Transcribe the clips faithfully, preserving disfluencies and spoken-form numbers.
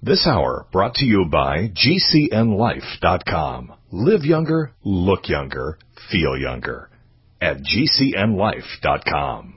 This hour brought to you by G C N life dot com. Live younger, look younger, feel younger at G C N life dot com.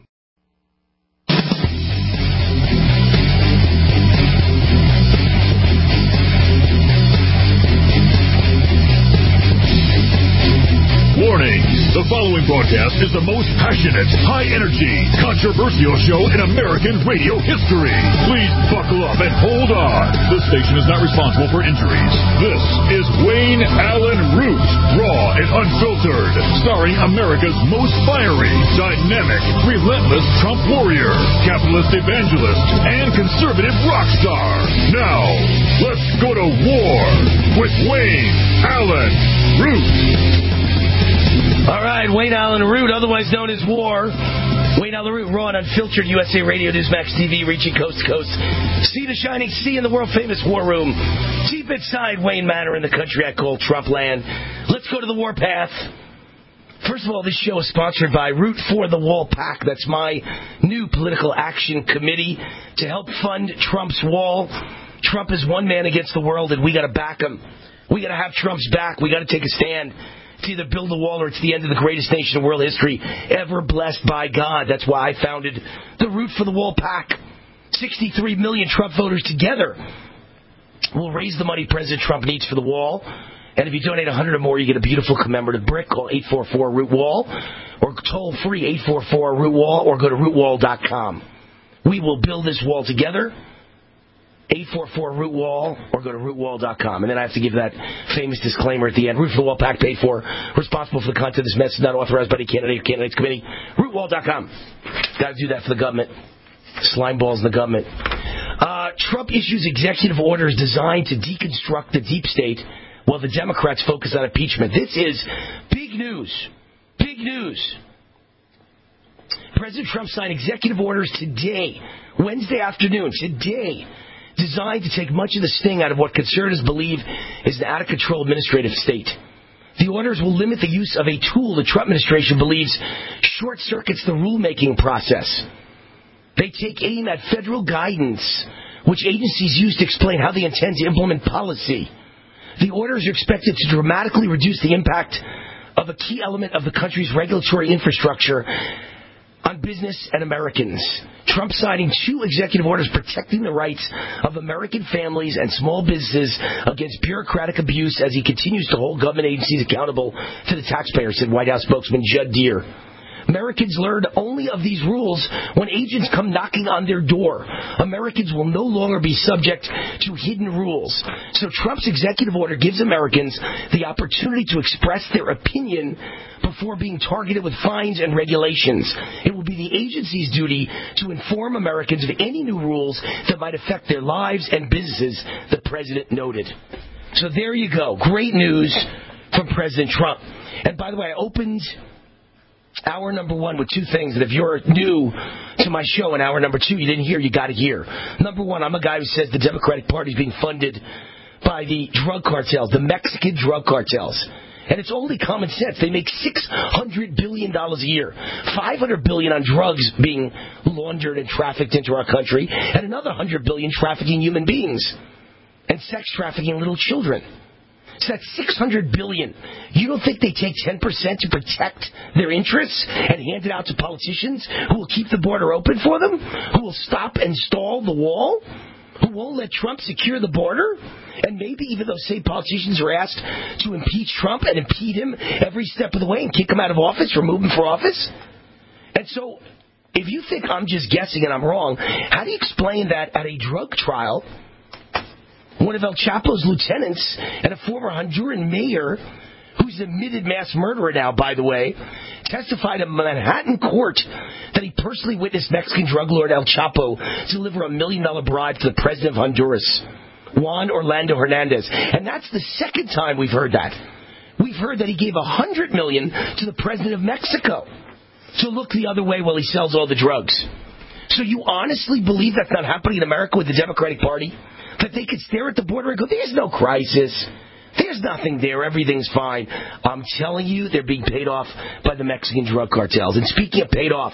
Warning, the following broadcast is the most passionate, high-energy, controversial show in American radio history. Please buckle up and hold on. This station is not responsible for injuries. This is Wayne Allen Root, raw and unfiltered, starring America's most fiery, dynamic, relentless Trump warrior, capitalist evangelist, and conservative rock star. Now, let's go to war with Wayne Allen Root. All right, Wayne Allen Root, otherwise known as War. Wayne Allen Root, raw and unfiltered, U S A Radio, Newsmax T V, reaching coast to coast. Sea to shining sea in the world-famous War Room. Deep inside Wayne Manor in the country I call Trump land. Let's go to the warpath. First of all, this show is sponsored by Root for the Wall PAC. That's my new political action committee to help fund Trump's wall. Trump is one man against the world, and we got to back him. We got to have Trump's back. We got to take a stand. It's either build a wall or it's the end of the greatest nation in world history ever blessed by God. That's why I founded the Root for the Wall PAC. sixty-three million Trump voters together will raise the money President Trump needs for the wall. And if you donate one hundred or more, you get a beautiful commemorative brick. Call eight four four root wall or toll free eight four four root wall or go to root wall dot com. We will build this wall together. eight four four root wall or go to root wall dot com. And then I have to give that famous disclaimer at the end. Root for the Wall PAC paid for, responsible for the content of this message, not authorized by any candidate or candidates committee. root wall dot com. Got to do that for the government. Slime balls in the government. Uh, Trump issues executive orders designed to deconstruct the deep state while the Democrats focus on impeachment. This is big news. Big news. President Trump signed executive orders today, Wednesday afternoon, today, designed to take much of the sting out of what conservatives believe is an out-of-control administrative state. The orders will limit the use of a tool the Trump administration believes short-circuits the rulemaking process. They take aim at federal guidance, which agencies use to explain how they intend to implement policy. The orders are expected to dramatically reduce the impact of a key element of the country's regulatory infrastructure on business and Americans. Trump signing two executive orders protecting the rights of American families and small businesses against bureaucratic abuse as he continues to hold government agencies accountable to the taxpayer, said White House spokesman Judd Deere. Americans learn only of these rules when agents come knocking on their door. Americans will no longer be subject to hidden rules. So Trump's executive order gives Americans the opportunity to express their opinion before being targeted with fines and regulations. It will be the agency's duty to inform Americans of any new rules that might affect their lives and businesses, the president noted. So there you go. Great news from President Trump. And by the way, I opened hour number one with two things that if you're new to my show in hour number two, you didn't hear, you got to hear. Number one, I'm a guy who says the Democratic Party is being funded by the drug cartels, the Mexican drug cartels. And it's only common sense. They make six hundred billion dollars a year, five hundred billion dollars on drugs being laundered and trafficked into our country, and another one hundred billion dollars trafficking human beings and sex trafficking little children. So that's six hundred billion dollars. You don't think they take ten percent to protect their interests and hand it out to politicians who will keep the border open for them? Who will stop and stall the wall? Who won't let Trump secure the border? And maybe even those same politicians are asked to impeach Trump and impede him every step of the way and kick him out of office, remove him from office? And so if you think I'm just guessing and I'm wrong, how do you explain that at a drug trial, one of El Chapo's lieutenants and a former Honduran mayor, who's an admitted mass murderer now, by the way, testified in Manhattan court that he personally witnessed Mexican drug lord El Chapo deliver a million dollar bribe to the president of Honduras, Juan Orlando Hernandez. And that's the second time we've heard that. We've heard that he gave a hundred million to the president of Mexico to look the other way while he sells all the drugs. So you honestly believe that's not happening in America with the Democratic Party? That they could stare at the border and go, there's no crisis. There's nothing there. Everything's fine. I'm telling you, they're being paid off by the Mexican drug cartels. And speaking of paid off,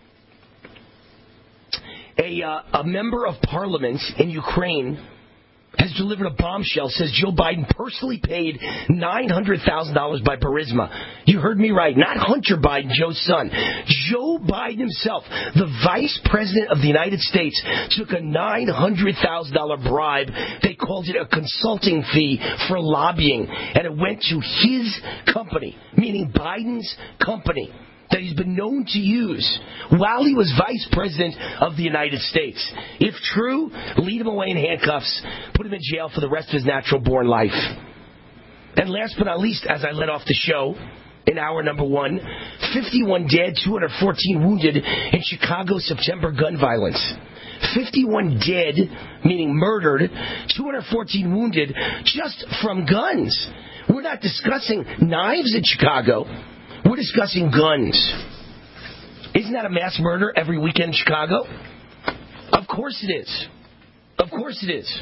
a, uh, a member of parliament in Ukraine has delivered a bombshell, says Joe Biden personally paid nine hundred thousand dollars by Burisma. You heard me right. Not Hunter Biden, Joe's son. Joe Biden himself, the vice president of the United States, took a nine hundred thousand dollars bribe. They called it a consulting fee for lobbying. And it went to his company, meaning Biden's company, that he's been known to use while he was vice president of the United States. If true, lead him away in handcuffs, put him in jail for the rest of his natural-born life. And last but not least, as I let off the show, in hour number one, fifty-one dead, two hundred fourteen wounded in Chicago September gun violence. fifty-one dead, meaning murdered, two hundred fourteen wounded just from guns. We're not discussing knives in Chicago. We're discussing guns. Isn't that a mass murder every weekend in Chicago? Of course it is. Of course it is.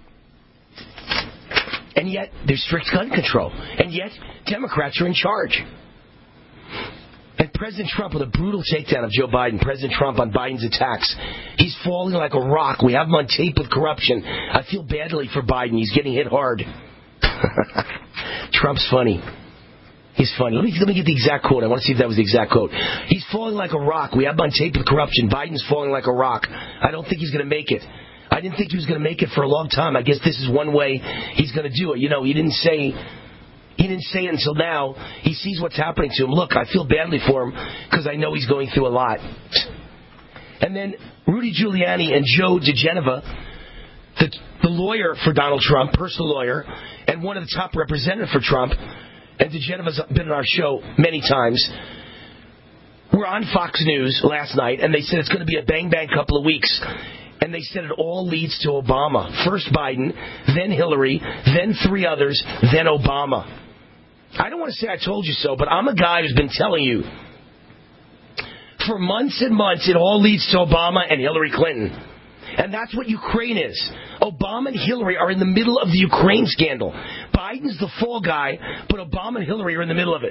And yet, there's strict gun control. And yet, Democrats are in charge. And President Trump, with a brutal takedown of Joe Biden, President Trump on Biden's attacks, he's falling like a rock. We have him on tape with corruption. I feel badly for Biden. He's getting hit hard. Trump's funny. He's funny. Let me, let me get the exact quote. I want to see if that was the exact quote. He's falling like a rock. We have him on tape with corruption. Biden's falling like a rock. I don't think he's going to make it. I didn't think he was going to make it for a long time. I guess this is one way he's going to do it. You know, he didn't say... He didn't say it until now. He sees what's happening to him. Look, I feel badly for him because I know he's going through a lot. And then Rudy Giuliani and Joe DeGeneva, the, the lawyer for Donald Trump, personal lawyer, and one of the top representatives for Trump, and DeGeneva's been on our show many times, were on Fox News last night, and they said it's going to be a bang-bang couple of weeks. And they said it all leads to Obama. First Biden, then Hillary, then three others, then Obama. I don't want to say I told you so, but I'm a guy who's been telling you for months and months it all leads to Obama and Hillary Clinton. And that's what Ukraine is. Obama and Hillary are in the middle of the Ukraine scandal. Biden's the fall guy, but Obama and Hillary are in the middle of it.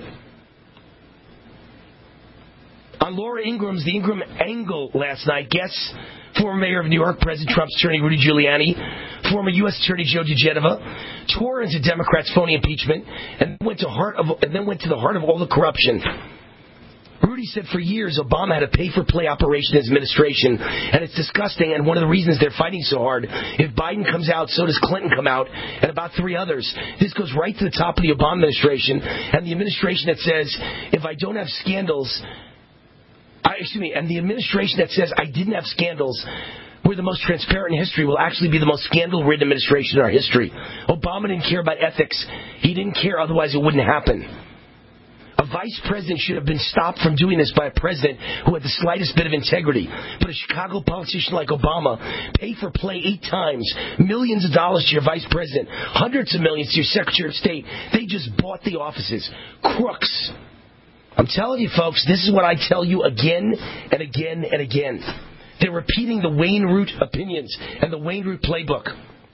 On Laura Ingram's The Ingram Angle last night, guests former mayor of New York, President Trump's attorney Rudy Giuliani, former U S Attorney Joe DeGeneva, tore into Democrats' phony impeachment, and went to heart of, and then went to the heart of all the corruption. Rudy said for years Obama had a pay-for-play operation in his administration, and it's disgusting, and one of the reasons they're fighting so hard, if Biden comes out, so does Clinton come out, and about three others. This goes right to the top of the Obama administration, and the administration that says, if I don't have scandals... I, excuse me, and the administration that says I didn't have scandals, we're the most transparent in history, will actually be the most scandal-ridden administration in our history. Obama didn't care about ethics. He didn't care, otherwise it wouldn't happen. A vice president should have been stopped from doing this by a president who had the slightest bit of integrity. But a Chicago politician like Obama, pay for play eight times, millions of dollars to your vice president, hundreds of millions to your secretary of state. They just bought the offices. Crooks. I'm telling you, folks, this is what I tell you again and again and again. They're repeating the Wayne Root opinions and the Wayne Root playbook.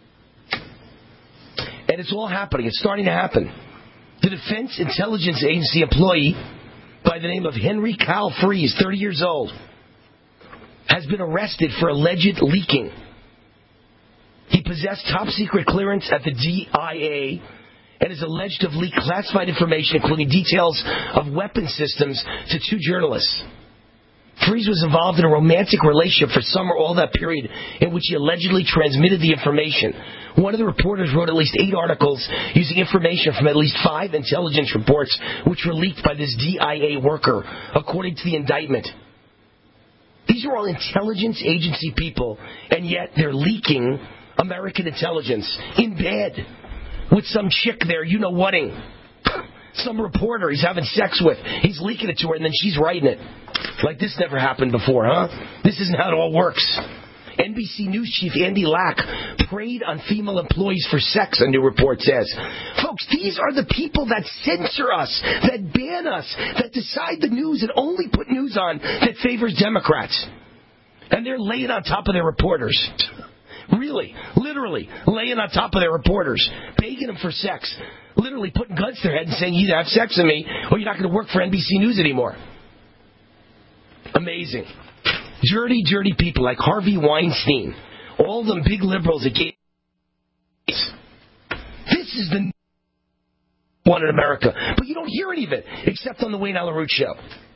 And it's all happening. It's starting to happen. The Defense Intelligence Agency employee by the name of Henry Kyle Freeze, thirty years old, has been arrested for alleged leaking. He possessed top-secret clearance at the D I A and is alleged to have leaked classified information, including details of weapon systems, to two journalists. Freeze was involved in a romantic relationship for some or all that period in which he allegedly transmitted the information. One of the reporters wrote at least eight articles using information from at least five intelligence reports, which were leaked by this D I A worker, according to the indictment. These are all intelligence agency people, and yet they're leaking American intelligence in bed with some chick there, you know whating. Some reporter he's having sex with. He's leaking it to her, and then she's writing it. Like this never happened before, huh? This isn't how it all works. N B C News chief Andy Lack preyed on female employees for sex, a new report says. Folks, these are the people that censor us, that ban us, that decide the news and only put news on that favors Democrats. And they're laying on top of their reporters. Really, literally, laying on top of their reporters, begging them for sex, literally putting guns to their head and saying, you either have sex with me or you're not going to work for N B C News anymore. Amazing. Dirty, dirty people like Harvey Weinstein, all them big liberals that gave This is the one in America. But you don't hear any of it, except on the Wayne Allyn Root Show.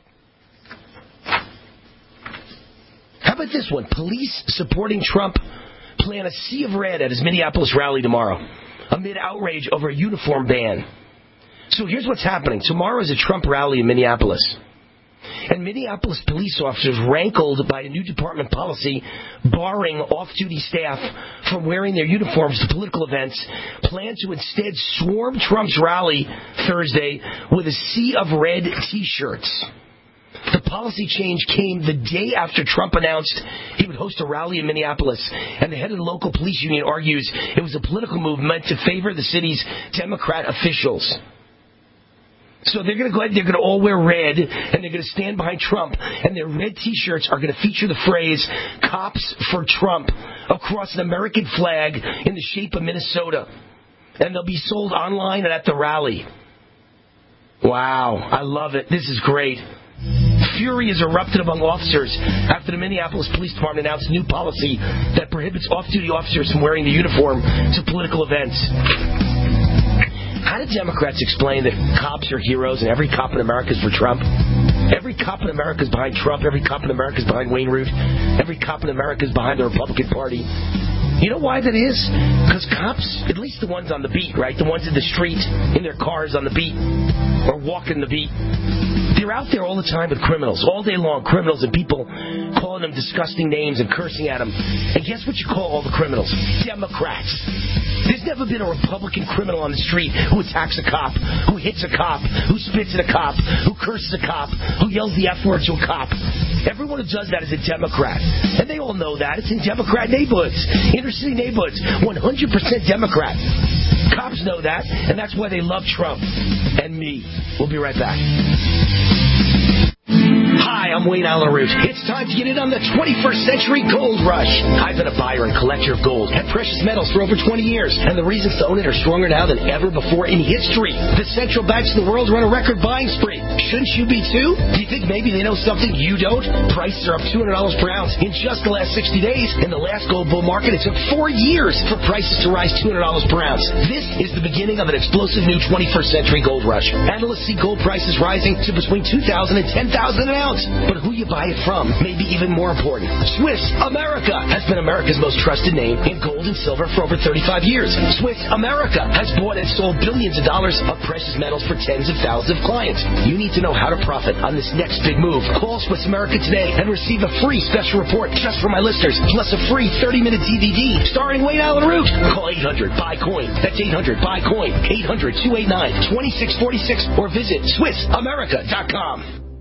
How about this one? Police supporting Trump plan a sea of red at his Minneapolis rally tomorrow, amid outrage over a uniform ban. So here's what's happening. Tomorrow is a Trump rally in Minneapolis. And Minneapolis police officers rankled by a new department policy barring off-duty staff from wearing their uniforms to political events, plan to instead swarm Trump's rally Thursday with a sea of red T-shirts. The policy change came the day after Trump announced he would host a rally in Minneapolis, and the head of the local police union argues it was a political move meant to favor the city's Democrat officials. So they're going to go ahead, they're going to all wear red, and they're going to stand behind Trump, and their red T-shirts are going to feature the phrase, "Cops for Trump," across an American flag in the shape of Minnesota. And they'll be sold online and at the rally. Wow, I love it. This is great. Fury has erupted among officers after the Minneapolis Police Department announced a new policy that prohibits off-duty officers from wearing the uniform to political events. How do Democrats explain that cops are heroes and every cop in America is for Trump? Every cop in America is behind Trump. Every cop in America is behind Wayne Root. Every cop in America is behind the Republican Party. You know why that is? Because cops, at least the ones on the beat, right? The ones in the street, in their cars on the beat, or walking the beat, they're out there all the time with criminals, all day long, criminals and people calling them disgusting names and cursing at them. And guess what you call all the criminals? Democrats. There's never been a Republican criminal on the street who attacks a cop, who hits a cop, who spits at a cop, who curses a cop, who yells the F word to a cop. Everyone who does that is a Democrat. And they all know that. It's in Democrat neighborhoods, inner city neighborhoods, one hundred percent Democrat. Cops know that, and that's why they love Trump and me. We'll be right back. Hi, I'm Wayne Allyn Root. It's time to get in on the twenty-first century gold rush. I've been a buyer and collector of gold and precious metals for over twenty years, and the reasons to own it are stronger now than ever before in history. The central banks of the world run a record buying spree. Shouldn't you be too? Do you think maybe they know something you don't? Prices are up two hundred dollars per ounce in just the last sixty days. In the last gold bull market, it took four years for prices to rise two hundred dollars per ounce. This is the beginning of an explosive new twenty-first century gold rush. Analysts see gold prices rising to between two thousand dollars and ten thousand dollars an ounce. But who you buy it from may be even more important. Swiss America has been America's most trusted name in gold and silver for over thirty-five years. Swiss America has bought and sold billions of dollars of precious metals for tens of thousands of clients. You need to know how to profit on this next big move. Call Swiss America today and receive a free special report just for my listeners, plus a free thirty-minute D V D starring Wayne Allyn Root. Call eight hundred buy coin. That's eight hundred buy coin. eight hundred two eight nine two six four six or visit Swiss America dot com.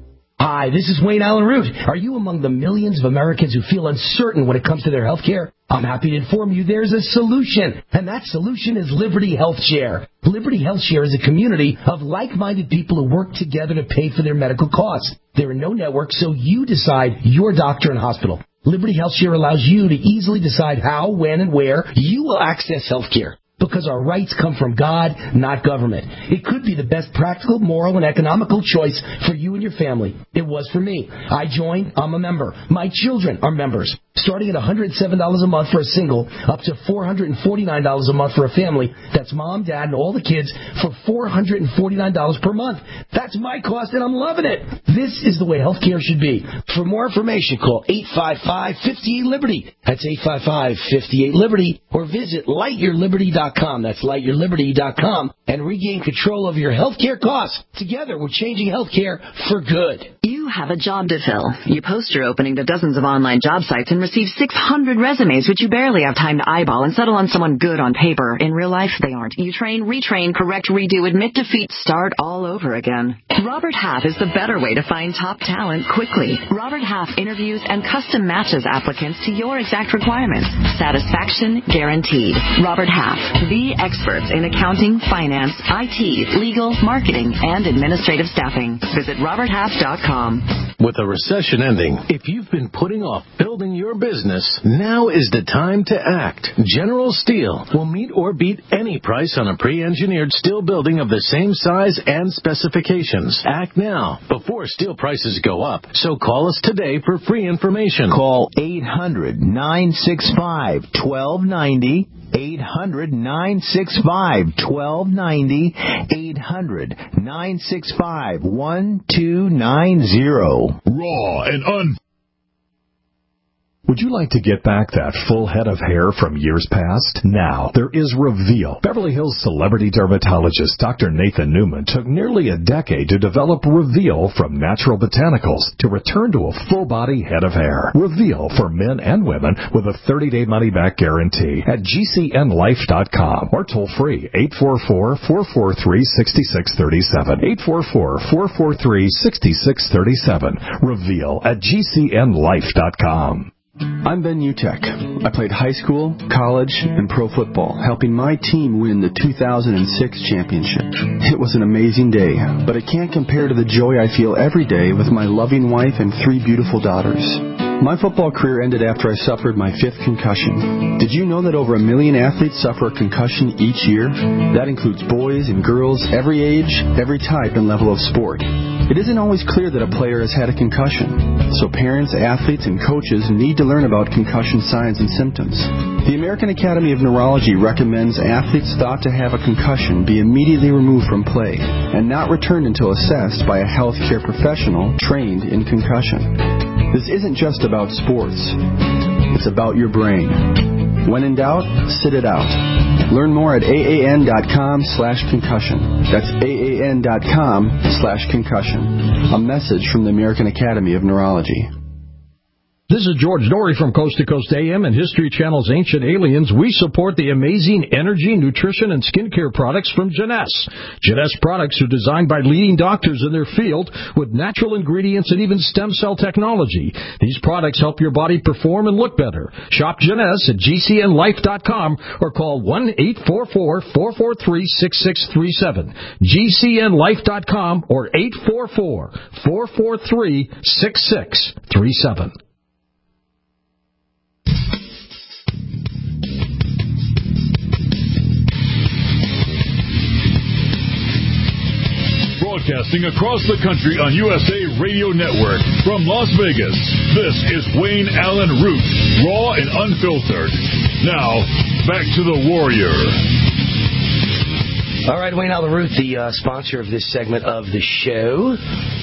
Hi, this is Wayne Allyn Root. Are you among the millions of Americans who feel uncertain when it comes to their health care? I'm happy to inform you there's a solution, and that solution is Liberty Health Share. Liberty Health Share is a community of like-minded people who work together to pay for their medical costs. There are no networks, so you decide your doctor and hospital. Liberty Health Share allows you to easily decide how, when, and where you will access health care. Because our rights come from God, not government. It could be the best practical, moral, and economical choice for you and your family. It was for me. I joined. I'm a member. My children are members. Starting at one hundred seven dollars a month for a single, up to four hundred forty-nine dollars a month for a family. That's mom, dad, and all the kids for four hundred forty-nine dollars per month. That's my cost, and I'm loving it. This is the way healthcare should be. For more information, call eight five five, five eight, Liberty. That's eight five five, five eight, Liberty. Or visit light your liberty dot com. That's light your liberty dot com. And regain control of your healthcare costs. Together, we're changing healthcare for good. You have a job to fill. You post your opening to dozens of online job sites and receive six hundred resumes, which you barely have time to eyeball and settle on someone good on paper. In real life, they aren't. You train, retrain, correct, redo, admit defeat, start all over again. Robert Half is the better way to find top talent quickly. Robert Half interviews and custom matches applicants to your exact requirements. Satisfaction guaranteed. Robert Half, the experts in accounting, finance, I T, legal, marketing, and administrative staffing. Visit robert half dot com. With a recession ending, if you've been putting off building your business, now is the time to act. General Steel will meet or beat any price on a pre-engineered steel building of the same size and specifications. Act now before steel prices go up. So call us today for free information. Call eight hundred, nine six five, one two nine zero. eight hundred, nine six five, one two nine zero. eight hundred, nine six five, one two nine zero. Raw and un... Would you like to get back that full head of hair from years past? Now, there is Reveal. Beverly Hills celebrity dermatologist Doctor Nathan Newman took nearly a decade to develop Reveal from natural botanicals to return to a full-body head of hair. Reveal for men and women with a thirty-day money-back guarantee at G C N life dot com or toll-free eight four four, four four three, six six three seven. eight four four, four four three, six six three seven. Reveal at G C N life dot com. I'm Ben Utek. I played high school, college, and pro football, helping my team win the two thousand six championship. It was an amazing day, but it can't compare to the joy I feel every day with my loving wife and three beautiful daughters. My football career ended after I suffered my fifth concussion. Did you know that over a million athletes suffer a concussion each year? That includes boys and girls, every age, every type and level of sport. It isn't always clear that a player has had a concussion, so parents, athletes, and coaches need to learn about concussion signs and symptoms. The American Academy of Neurology recommends athletes thought to have a concussion be immediately removed from play and not returned until assessed by a healthcare professional trained in concussion. This isn't just about sports. It's about your brain. When in doubt, sit it out. Learn more at aan.com slash concussion. That's aan.com slash concussion. A message from the American Academy of Neurology. This is George Norrie from Coast to Coast A M and History Channel's Ancient Aliens. We support the amazing energy, nutrition, and skincare products from Jeunesse. Jeunesse products are designed by leading doctors in their field with natural ingredients and even stem cell technology. These products help your body perform and look better. Shop Jeunesse at G C N life dot com or call one eight four four, four four three, six six three seven. G C N life dot com or eight four four, four four three, six six three seven. Broadcasting across the country on U S A Radio Network from Las Vegas, this is Wayne Allen Root, raw and unfiltered. Now, back to the Warrior. All right, Wayne Allen Root, the uh, sponsor of this segment of the show,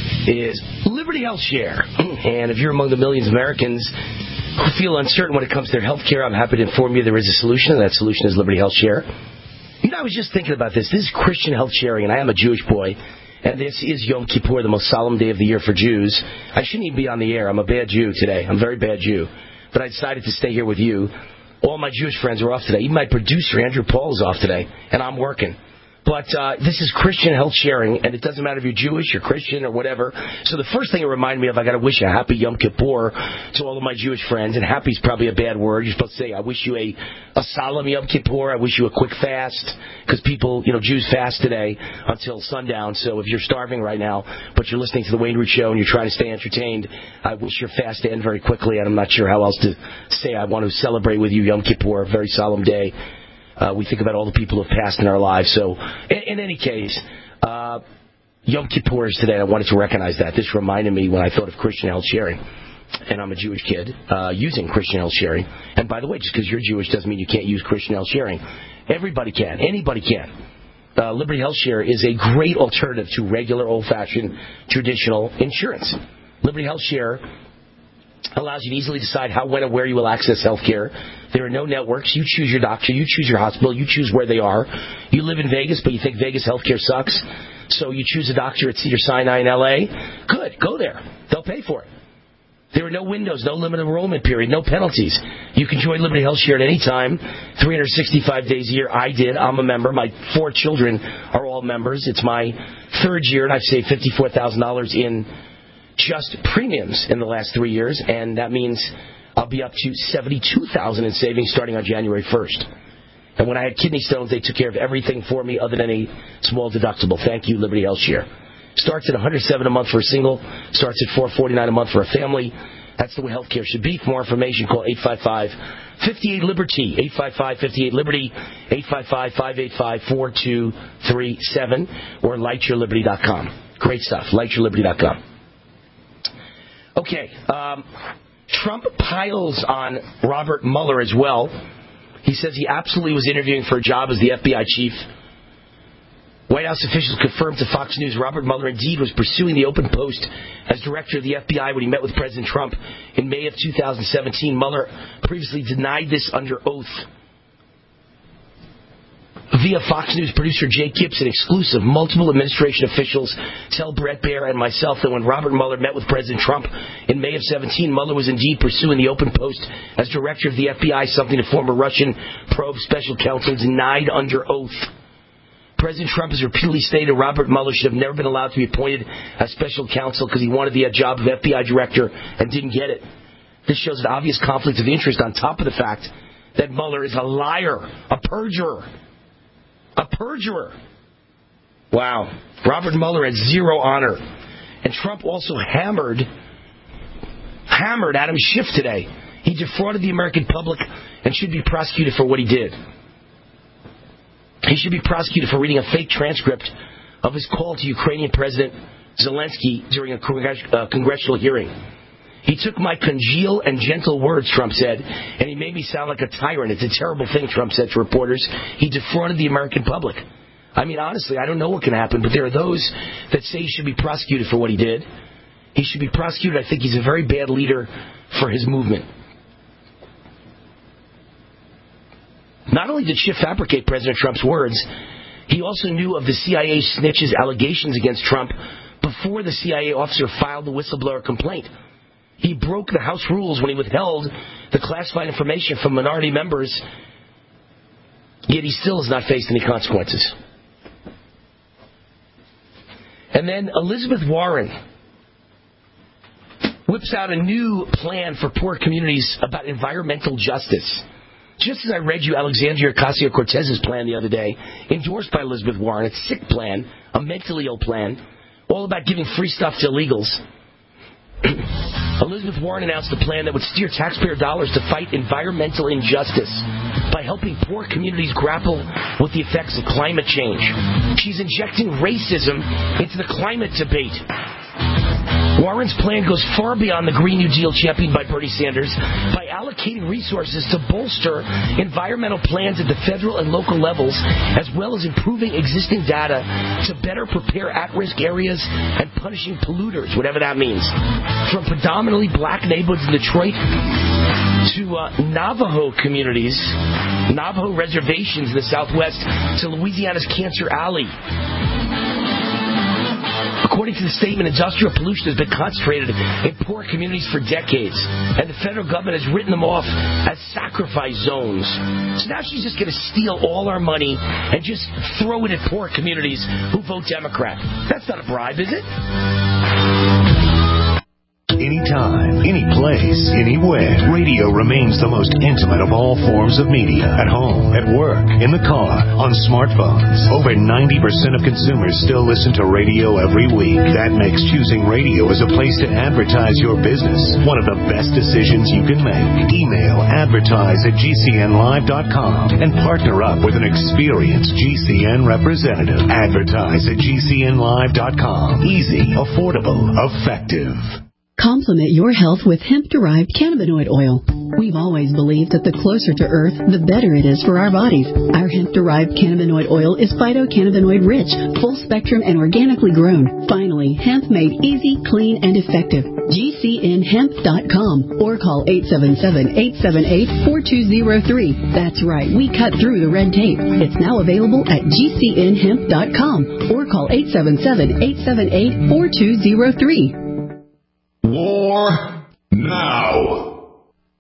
is Liberty Health Share. And if you're among the millions of Americans who feel uncertain when it comes to their health care, I'm happy to inform you there is a solution, and that solution is Liberty Health Share. You know, I was just thinking about this. This is Christian health sharing, and I am a Jewish boy. And this is Yom Kippur, the most solemn day of the year for Jews. I shouldn't even be on the air. I'm a bad Jew today. I'm a very bad Jew. But I decided to stay here with you. All my Jewish friends are off today. Even my producer, Andrew Paul, is off today. And I'm working. But uh, this is Christian health sharing, and it doesn't matter if you're Jewish or Christian or whatever. So the first thing it reminded me of, I got to wish a happy Yom Kippur to all of my Jewish friends. And happy is probably a bad word. You're supposed to say, I wish you a, a solemn Yom Kippur. I wish you a quick fast. Because people, you know, Jews fast today until sundown. So if you're starving right now, but you're listening to the Wayne Root Show and you're trying to stay entertained, I wish your fast to end very quickly. And I'm not sure how else to say I want to celebrate with you Yom Kippur, a very solemn day. Uh, we think about all the people who have passed in our lives. So, in, in any case, uh, Yom Kippur is today. I wanted to recognize that. This reminded me when I thought of Christian health sharing. And I'm a Jewish kid uh, using Christian health sharing. And by the way, just because you're Jewish doesn't mean you can't use Christian health sharing. Everybody can. Anybody can. Uh, Liberty Health Share is a great alternative to regular, old-fashioned, traditional insurance. Liberty Health Share allows you to easily decide how, when, and where you will access health care. There are no networks. You choose your doctor. You choose your hospital. You choose where they are. You live in Vegas, but you think Vegas healthcare sucks, so you choose a doctor at Cedars-Sinai in L A Good. Go there. They'll pay for it. There are no windows, no limited enrollment period, no penalties. You can join Liberty Health Share at any time, three hundred sixty-five days a year. I did. I'm a member. My four children are all members. It's my third year, and I've saved fifty-four thousand dollars in just premiums in the last three years, and that means I'll be up to seventy-two thousand dollars in savings starting on January first. And when I had kidney stones, they took care of everything for me other than a small deductible. Thank you, Liberty Health Share. Starts at one hundred seven dollars a month for a single. Starts at four hundred forty-nine dollars a month for a family. That's the way healthcare should be. For more information, call eight five five, five eight, liberty, eight five five, five eight, liberty, eight five five, five eight five, four two three seven, or light your liberty dot com. Great stuff, light your liberty dot com. Okay, um, Trump piles on Robert Mueller as well. He says he absolutely was interviewing for a job as the F B I chief. White House officials confirmed to Fox News Robert Mueller indeed was pursuing the open post as director of the F B I when he met with President Trump in May of two thousand seventeen. Mueller previously denied this under oath. Via Fox News producer Jake Gibson, exclusive, multiple administration officials tell Brett Baer and myself that when Robert Mueller met with President Trump in May of seventeen, Mueller was indeed pursuing the open post as director of the F B I, something the former Russian probe special counsel denied under oath. President Trump has repeatedly stated Robert Mueller should have never been allowed to be appointed as special counsel because he wanted the job of F B I director and didn't get it. This shows an obvious conflict of interest on top of the fact that Mueller is a liar, a perjurer. A perjurer. Wow. Robert Mueller had zero honor. And Trump also hammered, hammered Adam Schiff today. He defrauded the American public and should be prosecuted for what he did. He should be prosecuted for reading a fake transcript of his call to Ukrainian President Zelensky during a congress- uh, congressional hearing. He took my congeal and gentle words, Trump said, and he made me sound like a tyrant. It's a terrible thing, Trump said to reporters. He defrauded the American public. I mean, honestly, I don't know what can happen, but there are those that say he should be prosecuted for what he did. He should be prosecuted. I think he's a very bad leader for his movement. Not only did Schiff fabricate President Trump's words, he also knew of the C I A snitch's allegations against Trump before the C I A officer filed the whistleblower complaint. He broke the House rules when he withheld the classified information from minority members, yet he still has not faced any consequences. And then Elizabeth Warren whips out a new plan for poor communities about environmental justice. Just as I read you Alexandria Ocasio-Cortez's plan the other day, endorsed by Elizabeth Warren, a sick plan, a mentally ill plan, all about giving free stuff to illegals. Elizabeth Warren announced a plan that would steer taxpayer dollars to fight environmental injustice by helping poor communities grapple with the effects of climate change. She's injecting racism into the climate debate. Warren's plan goes far beyond the Green New Deal championed by Bernie Sanders by allocating resources to bolster environmental plans at the federal and local levels, as well as improving existing data to better prepare at-risk areas and punishing polluters, whatever that means. From predominantly black neighborhoods in Detroit to uh, Navajo communities, Navajo reservations in the Southwest, to Louisiana's Cancer Alley. According to the statement, industrial pollution has been concentrated in poor communities for decades, and the federal government has written them off as sacrifice zones. So now she's just going to steal all our money and just throw it at poor communities who vote Democrat. That's not a bribe, is it? Anytime, any place, anywhere. Radio remains the most intimate of all forms of media. At home, at work, in the car, on smartphones. Over ninety percent of consumers still listen to radio every week. That makes choosing radio as a place to advertise your business one of the best decisions you can make. Email advertise at g c n live dot com and partner up with an experienced G C N representative. Advertise at g c n live dot com. Easy, affordable, effective. Complement your health with hemp-derived cannabinoid oil. We've always believed that the closer to Earth, the better it is for our bodies. Our hemp-derived cannabinoid oil is phytocannabinoid-rich, full-spectrum, and organically grown. Finally, hemp made easy, clean, and effective. G C N hemp dot com or call eight seven seven, eight seven eight, four two zero three. That's right, we cut through the red tape. It's now available at G C N hemp dot com or call eight seven seven, eight seven eight, four two zero three. War now.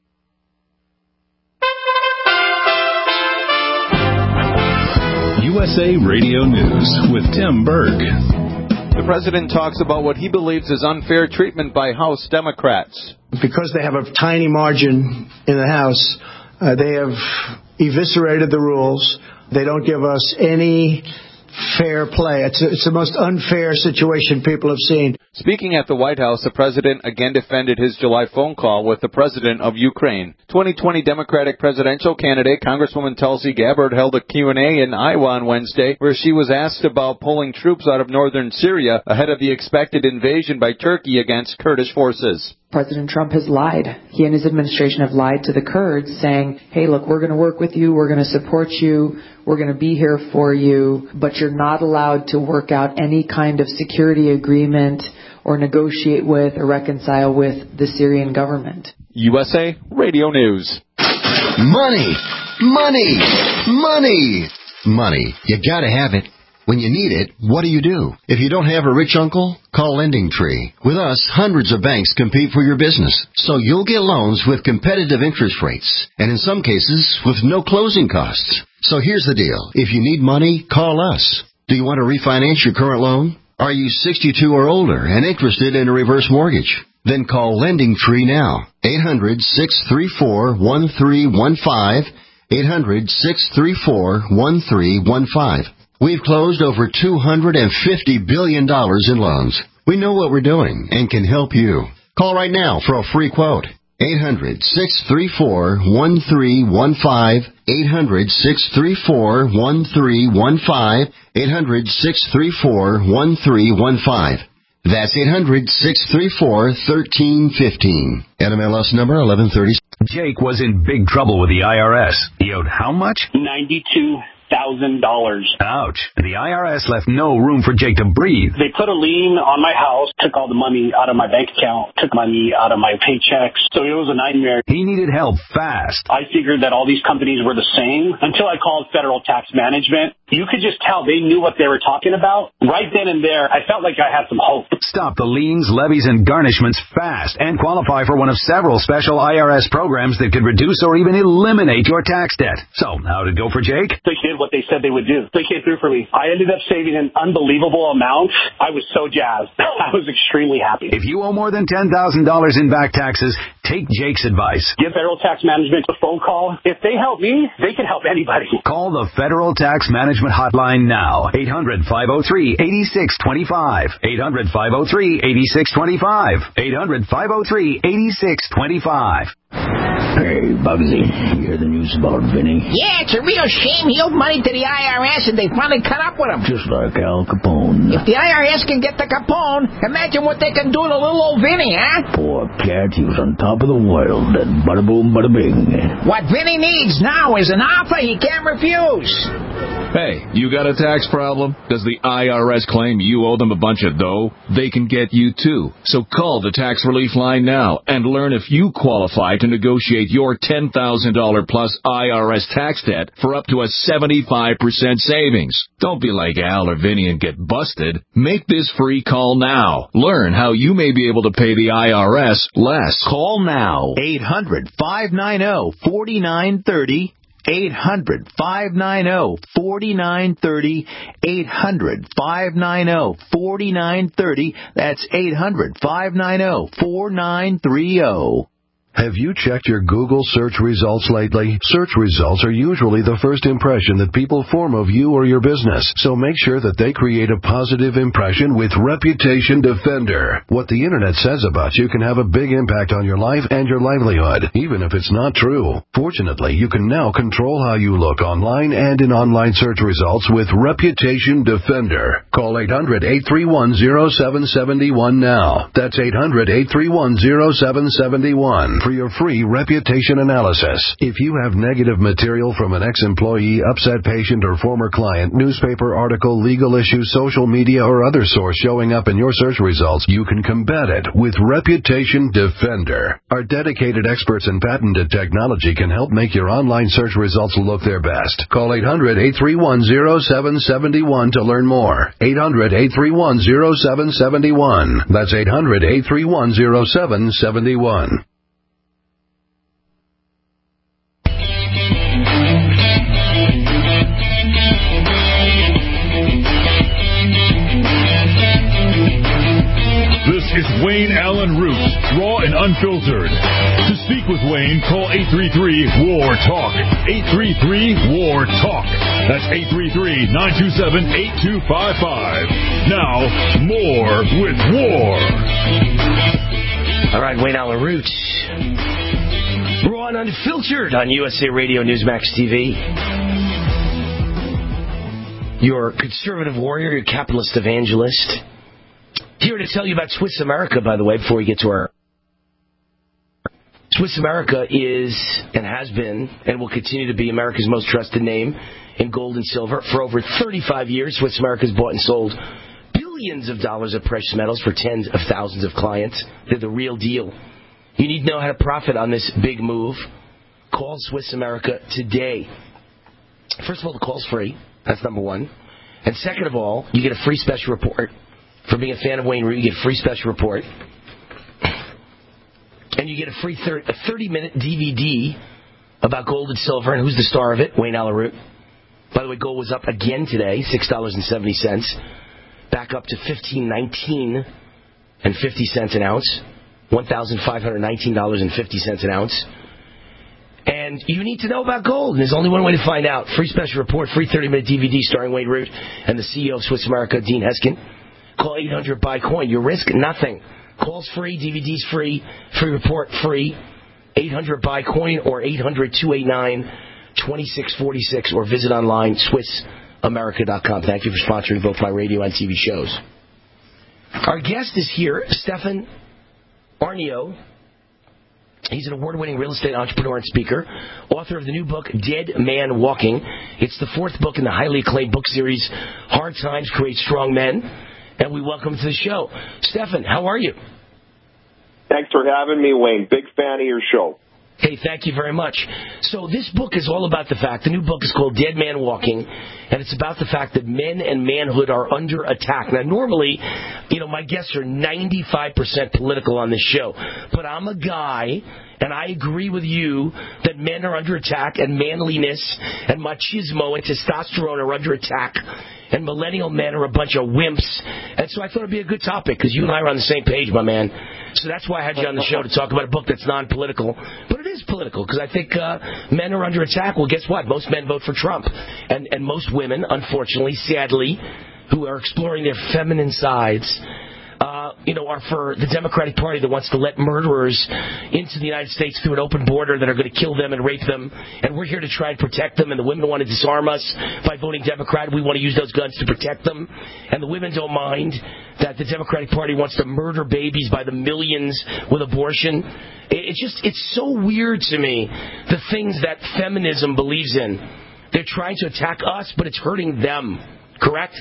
U S A Radio News with Tim Berg. The president talks about what he believes is unfair treatment by House Democrats. Because they have a tiny margin in the House, uh, they have eviscerated the rules. They don't give us any fair play. It's, a, it's the most unfair situation people have seen. Speaking at the White House, the president again defended his July phone call with the president of Ukraine. twenty twenty Democratic presidential candidate Congresswoman Tulsi Gabbard held a Q and A in Iowa on Wednesday where she was asked about pulling troops out of northern Syria ahead of the expected invasion by Turkey against Kurdish forces. President Trump has lied. He and his administration have lied to the Kurds, saying, hey, look, we're going to work with you, we're going to support you, we're going to be here for you, but you're not allowed to work out any kind of security agreement or negotiate with or reconcile with the Syrian government. U S A Radio News. Money! Money! Money! Money. You gotta have it. When you need it, what do you do? If you don't have a rich uncle, call Lending Tree. With us, hundreds of banks compete for your business, so you'll get loans with competitive interest rates, and in some cases, with no closing costs. So here's the deal. If you need money, call us. Do you want to refinance your current loan? Are you sixty-two or older and interested in a reverse mortgage? Then call Lending Tree now. eight hundred, six three four, one three one five. eight hundred, six three four, one three one five. We've closed over two hundred fifty billion dollars in loans. We know what we're doing and can help you. Call right now for a free quote. eight hundred, six three four, one three one five. eight hundred, six three four, one three one five. eight hundred, six three four, one three one five. That's eight hundred, six three four, one three one five. N M L S number eleven thirty. Jake was in big trouble with the I R S. He owed how much? ninety-two thousand dollars. Ouch. The I R S left no room for Jake to breathe. They put a lien on my house, took all the money out of my bank account, took money out of my paychecks. So it was a nightmare. He needed help fast. I figured that all these companies were the same until I called Federal Tax Management. You could just tell they knew what they were talking about. Right then and there, I felt like I had some hope. Stop the liens, levies, and garnishments fast and qualify for one of several special I R S programs that could reduce or even eliminate your tax debt. So, how'd it go for Jake? They did what they said they would do. They came through for me. I ended up saving an unbelievable amount. I was so jazzed. I was extremely happy. If you owe more than ten thousand dollars in back taxes, take Jake's advice. Give Federal Tax Management a phone call. If they help me, they can help anybody. Call the Federal Tax Management Hotline now. eight hundred, five oh three, eight six two five. eight hundred, five oh three, eight six two five. eight hundred, five oh three, eight six two five. Hey, Bugsy, you hear the news about Vinny? Yeah, it's a real shame he owed money to the I R S and they finally cut up with him. Just like Al Capone. If the I R S can get the Capone, imagine what they can do to little old Vinny, huh? Poor cat, he was on top of the world, and bada boom, bada bing. What Vinny needs now is an offer he can't refuse. Hey, you got a tax problem? Does the I R S claim you owe them a bunch of dough? They can get you too. So call the Tax Relief Line now and learn if you qualify to negotiate your ten thousand dollars plus I R S tax debt for up to a seventy-five percent savings. Don't be like Al or Vinny and get busted. Make this free call now. Learn how you may be able to pay the I R S less. Call now. eight hundred, five nine zero, four nine three zero. eight hundred, five nine zero, four nine three zero. eight hundred, five nine zero, four nine three zero. That's eight hundred, five nine zero, four nine three zero. Have you checked your Google search results lately? Search results are usually the first impression that people form of you or your business, so make sure that they create a positive impression with Reputation Defender. What the Internet says about you can have a big impact on your life and your livelihood, even if it's not true. Fortunately, you can now control how you look online and in online search results with Reputation Defender. Call eight hundred, eight three one, zero seven seven one now. That's eight hundred, eight three one, zero seven seven one. For your free reputation analysis. If you have negative material from an ex-employee, upset patient, or former client, newspaper article, legal issue, social media, or other source showing up in your search results, you can combat it with Reputation Defender. Our dedicated experts in patented technology can help make your online search results look their best. Call eight hundred, eight three one, zero seven seven one to learn more. eight hundred, eight three one, zero seven seven one. That's eight hundred, eight three one, zero seven seven one. This is Wayne Allen Root, raw and unfiltered. To speak with Wayne, call eight three three, W A R, TALK. eight three three, W A R, TALK. That's eight three three, nine two seven, eight two five five. Now, more with War. All right, Wayne Allyn Root. Raw and unfiltered on U S A Radio Newsmax T V. Your conservative warrior, your capitalist evangelist. Here to tell you about Swiss America, by the way, before we get to our... Swiss America is, and has been, and will continue to be America's most trusted name in gold and silver. For over thirty-five years, Swiss America has bought and sold billions of dollars of precious metals for tens of thousands of clients. They're the real deal. You need to know how to profit on this big move. Call Swiss America today. First of all, the call's free. That's number one. And second of all, you get a free special report. For being a fan of Wayne Root, you get a free special report. And you get a free thirty-minute D V D about gold and silver. And who's the star of it? Wayne Allyn Root. By the way, gold was up again today, six dollars and seventy cents. Back up to fifteen nineteen and fifty cents an ounce. one thousand five hundred nineteen dollars and fifty cents an ounce. And you need to know about gold. And there's only one way to find out. Free special report, free thirty-minute D V D starring Wayne Root and the C E O of Swiss America, Dean Heskin. Call eight hundred buy coin. You risk nothing. Call's free, D V D's free, free report free. eight hundred buy coin or eight hundred, two eight nine, two six four six or visit online, Swiss America dot com. Thank you for sponsoring both my radio and T V shows. Our guest is here, Stefan Aarnio. He's an award-winning real estate entrepreneur and speaker, author of the new book, Dead Man Walking. It's the fourth book in the highly acclaimed book series, Hard Times Create Strong Men. And we welcome to the show. Stefan, how are you? Thanks for having me, Wayne. Big fan of your show. Hey, thank you very much. So this book is all about the fact, the new book is called Dead Man Walking, and it's about the fact that men and manhood are under attack. Now, normally, you know, my guests are ninety-five percent political on this show, but I'm a guy, and I agree with you that men are under attack, and manliness and machismo and testosterone are under attack, and millennial men are a bunch of wimps. And so I thought it would be a good topic, because you and I are on the same page, my man. So that's why I had you on the show, to talk about a book that's non-political. But it is political, because I think uh, men are under attack. Well, guess what? Most men vote for Trump. And, and most women, unfortunately, sadly, who are exploring their feminine sides, uh, you know, are for the Democratic Party that wants to let murderers into the United States through an open border that are going to kill them and rape them. And we're here to try and protect them. And the women want to disarm us by voting Democrat. We want to use those guns to protect them. And the women don't mind that the Democratic Party wants to murder babies by the millions with abortion. It's just, it's so weird to me, the things that feminism believes in. They're trying to attack us, but it's hurting them. Correct?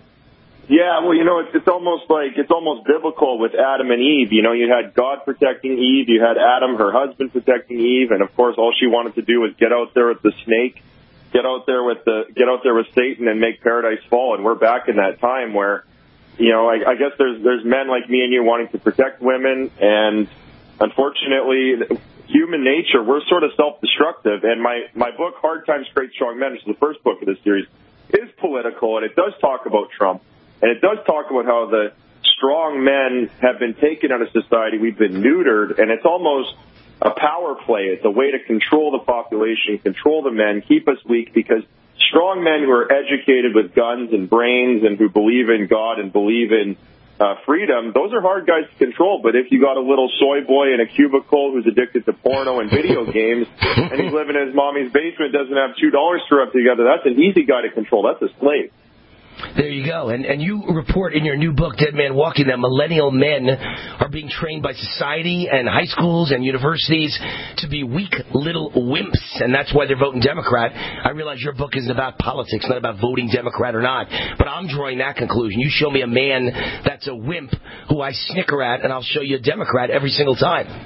Yeah, well, you know, it's, it's almost like, it's almost biblical with Adam and Eve. You know, you had God protecting Eve, you had Adam, her husband, protecting Eve, and of course all she wanted to do was get out there with the snake, get out there with the, get out there with Satan and make paradise fall. And we're back in that time where, you know, I, I guess there's, there's men like me and you wanting to protect women, and unfortunately, human nature, we're sort of self-destructive. And my, my book, Hard Times Create Strong Men, which is the first book of this series, is political, and it does talk about Trump. And it does talk about how the strong men have been taken out of society. We've been neutered, and it's almost a power play. It's a way to control the population, control the men, keep us weak, because strong men who are educated with guns and brains and who believe in God and believe in uh, freedom, those are hard guys to control. But if you got a little soy boy in a cubicle who's addicted to porno and video games, and he's living in his mommy's basement, doesn't have two dollars to rub together, that's an easy guy to control. That's a slave. There you go. And and you report in your new book, Dead Man Walking, that millennial men are being trained by society and high schools and universities to be weak little wimps, and that's why they're voting Democrat. I realize your book isn't about politics, not about voting Democrat or not, but I'm drawing that conclusion. You show me a man that's a wimp who I snicker at, and I'll show you a Democrat every single time.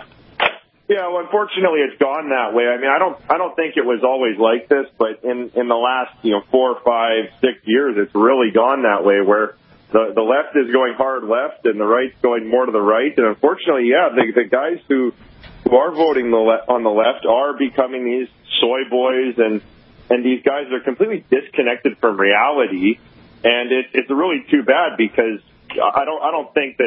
Yeah, well, unfortunately, it's gone that way. I mean, I don't, I don't think it was always like this, but in in the last, you know, four, five, six years, it's really gone that way, where the the left is going hard left and the right's going more to the right. And unfortunately, yeah, the the guys who who are voting the le- on the left are becoming these soy boys, and and these guys are completely disconnected from reality. And it, it's really too bad, because I don't I don't think that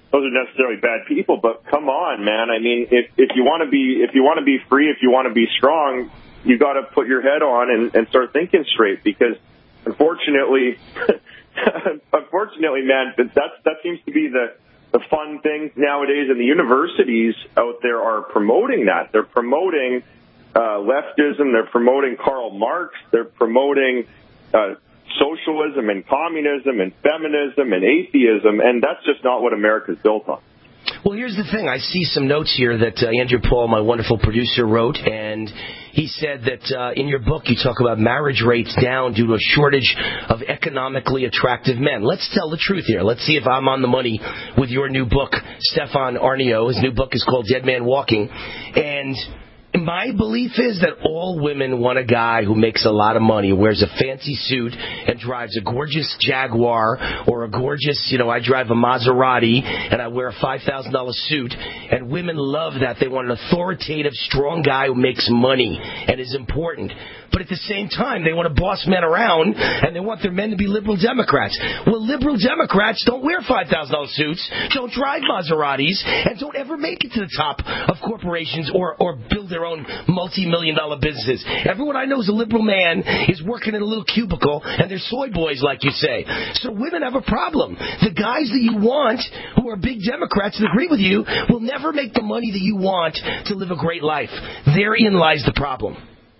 those are necessarily bad people. But come on, man. I mean, if if you want to be if you want to be free, if you want to be strong, you got to put your head on and, and start thinking straight. Because unfortunately, unfortunately, man, that's that seems to be the the fun thing nowadays. And the universities out there are promoting that. They're promoting uh, leftism. They're promoting Karl Marx. They're promoting uh, socialism and communism and feminism and atheism, and that's just not what America's built on. Well, here's the thing. I see some notes here that uh, Andrew Paul, my wonderful producer, wrote, and he said that uh, in your book you talk about marriage rates down due to a shortage of economically attractive men. Let's tell the truth here. Let's see if I'm on the money with your new book, Stefan Aarnio. His new book is called Dead Man Walking, and my belief is that all women want a guy who makes a lot of money, wears a fancy suit, and drives a gorgeous Jaguar or a gorgeous, you know, I drive a Maserati and I wear a five thousand dollars suit. And women love that. They want an authoritative, strong guy who makes money and is important. But at the same time, they want to boss men around, and they want their men to be liberal Democrats. Well, liberal Democrats don't wear five thousand dollars suits, don't drive Maseratis, and don't ever make it to the top of corporations or, or build their own multi-million dollar businesses. Everyone I know is a liberal man is working in a little cubicle, and they're soy boys, like you say. So women have a problem. The guys that you want, who are big Democrats and agree with you, will never make the money that you want to live a great life. Therein lies the problem.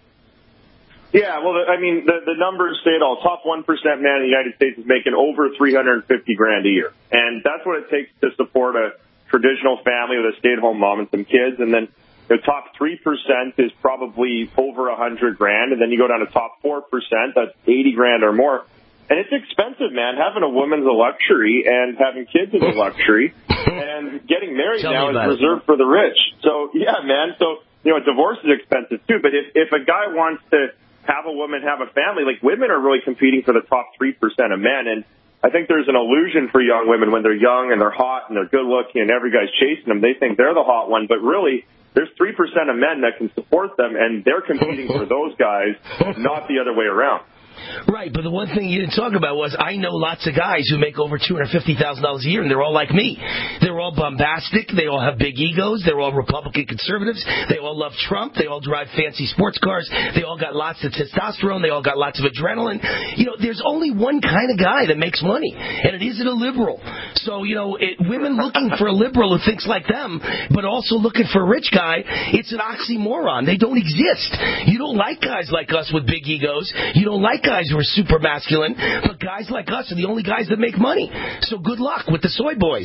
Yeah, well, I mean, the, the numbers say it all. Top one percent man in the United States is making over three hundred fifty grand a year. And that's what it takes to support a traditional family with a stay-at-home mom and some kids. And then the top three percent is probably over one hundred grand. And then you go down to top four percent, that's eighty grand or more. And it's expensive, man. Having a woman's a luxury, and having kids is a luxury. And getting married Tell now is it. reserved for the rich. So, yeah, man. So, you know, divorce is expensive, too. But if, if a guy wants to have a woman have a family, like, women are really competing for the top three percent of men. And I think there's an illusion for young women when they're young and they're hot and they're good looking and every guy's chasing them. They think they're the hot one, but really there's three percent of men that can support them, and they're competing for those guys, not the other way around. Right, but the one thing you didn't talk about was I know lots of guys who make over two hundred fifty thousand dollars a year, and they're all like me. They're all bombastic. They all have big egos. They're all Republican conservatives. They all love Trump. They all drive fancy sports cars. They all got lots of testosterone. They all got lots of adrenaline. You know, there's only one kind of guy that makes money, and it isn't a liberal. So, you know, it, women looking for a liberal who thinks like them, but also looking for a rich guy, it's an oxymoron. They don't exist. You don't like guys like us with big egos. You don't like guys who are super masculine, but guys like us are the only guys that make money. So good luck with the soy boys.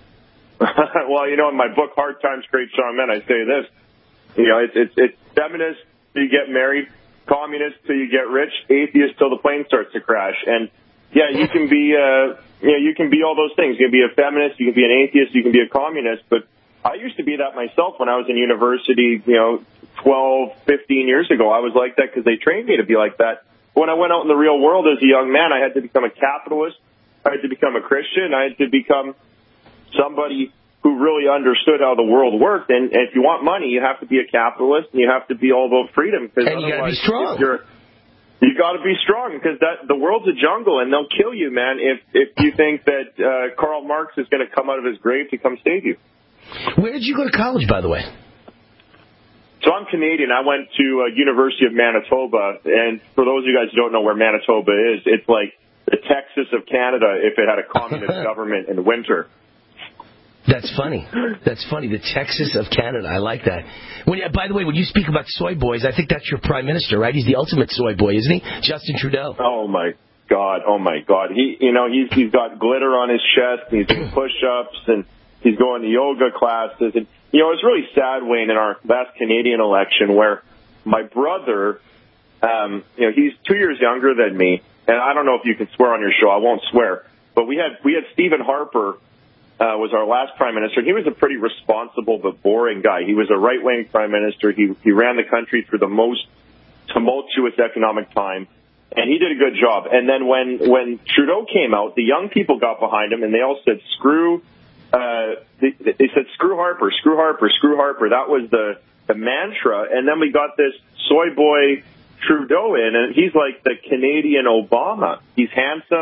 Well, you know, in my book, Hard Times, Great Strong Men, I say this. You know, it's it's, it's feminist till you get married, communist till you get rich, atheist till the plane starts to crash. And yeah, you can be, uh, you know, you can be all those things. You can be a feminist, you can be an atheist, you can be a communist. But I used to be that myself when I was in university, you know, twelve, fifteen years ago. I was like that because they trained me to be like that. When I went out in the real world as a young man, I had to become a capitalist. I had to become a Christian. I had to become somebody who really understood how the world worked. And, and if you want money, you have to be a capitalist, and you have to be all about freedom. Because and you got to be strong. You're, you got to be strong because that the world's a jungle, and they'll kill you, man, if if you think that uh, Karl Marx is going to come out of his grave to come save you. Where did you go to college, by the way? So I'm Canadian. I went to uh, University of Manitoba, and for those of you guys who don't know where Manitoba is, it's like the Texas of Canada if it had a communist government in the winter. That's funny. That's funny. The Texas of Canada. I like that. When, by the way, when you speak about soy boys, I think that's your prime minister, right? He's the ultimate soy boy, isn't he? Justin Trudeau. Oh my God! Oh my God! He, you know, he's he's got glitter on his chest, and he's doing push-ups, and he's going to yoga classes, and you know, it was really sad, Wayne, in our last Canadian election where my brother, um, you know, he's two years younger than me, and I don't know if you can swear on your show. I won't swear, but we had we had Stephen Harper uh, was our last prime minister. He was a pretty responsible but boring guy. He was a right-wing prime minister. He he ran the country through the most tumultuous economic time, and he did a good job. And then when when Trudeau came out, the young people got behind him, and they all said, "Screw." Uh, they, they said, screw Harper, screw Harper, screw Harper. That was the, the mantra. And then we got this soy boy Trudeau in, and he's like the Canadian Obama. He's handsome.